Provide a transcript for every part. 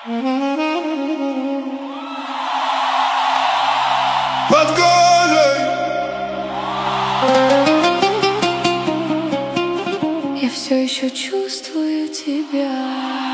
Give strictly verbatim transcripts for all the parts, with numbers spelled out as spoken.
Под кожей я все еще чувствую тебя.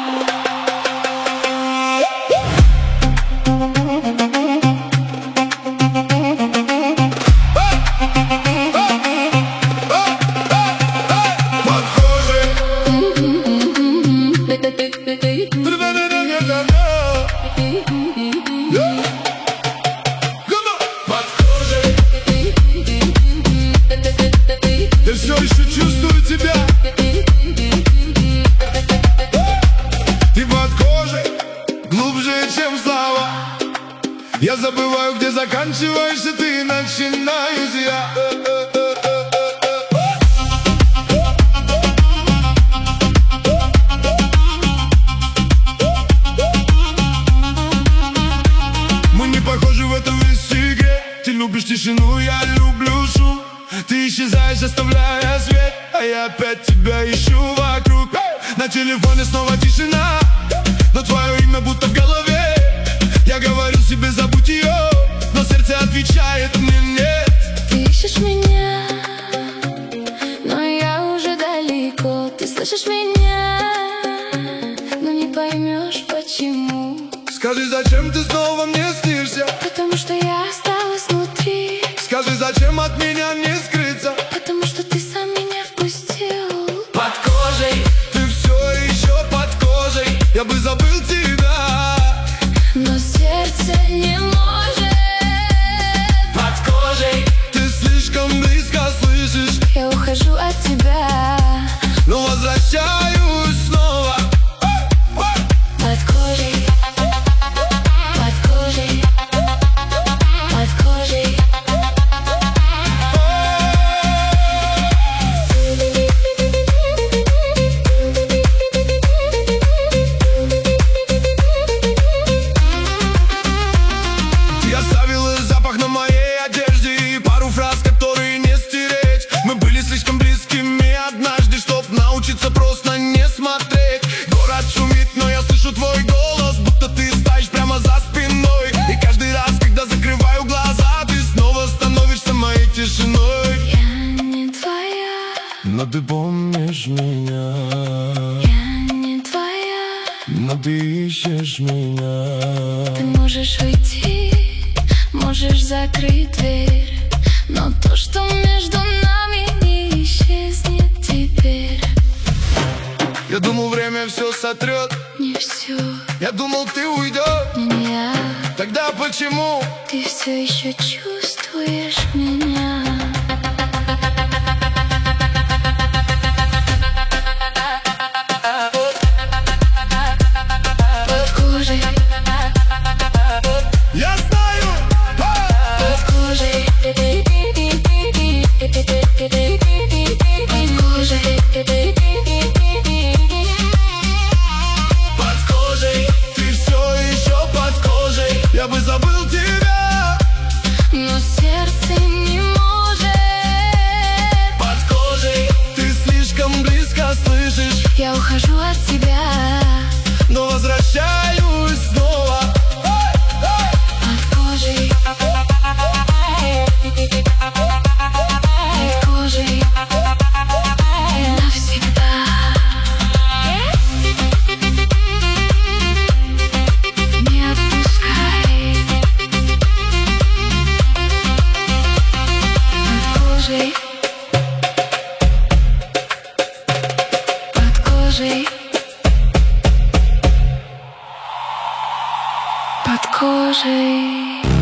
Я все еще чувствую тебя. Ты под кожей, глубже, чем слова. Я забываю, где заканчиваешься ты и начинаюсь я. Мы не похожи в этом весь игре. Ты любишь тишину, я люблю шум. Ты исчезаешь, оставляя свет, а я опять тебя ищу вокруг. На телефоне снова тишина, но твое имя будто в голове. Я говорю себе, забудь ее, но сердце отвечает мне нет. Ты ищешь меня, но я уже далеко. Ты слышишь меня, но не поймешь почему. Скажи, зачем ты снова мне снишься? Потому что я осталась внутри. Скажи, зачем от меня не скрыться? Потому что ты сам меня впустил. Под кожей, ты все еще под кожей. Я бы забыл тебя, но сердце не может. Под кожей, ты слишком близко слышишь. Я ухожу от тебя, но возвращаюсь снова. Под кожей, под кожей, под кожей. Ты оставила запах на моей одежде и пару фраз, которые не стереть. Мы были слишком близкими однажды, чтоб научиться просто не смотреть. Город шумит, но я слышу твой голос, будто ты стоишь прямо за спиной. И каждый раз, когда закрываю глаза, ты снова становишься моей тишиной. Я не твоя, Но ты помнишь меня. я не твоя. Но ты ищешь меня. Ты можешь уйти, можешь закрыть дверь, но то, что между нами, не исчезнет теперь. Я думал, время все сотрет. Не все, Я думал, ты уйдешь. не я. Тогда почему? Ты все еще чувствуешь меня. Под кожей, Я знаю. под кожей, под кожей. Под кожей, ты все еще под кожей. Я бы забыл тебя, Но сердце не может. под кожей, ты слишком близко слышишь, Я ухожу от тебя, но возвращаюсь снова. под кожей, под кожей навсегда. Не отпускай. Под кожей, под кожей, под кожей.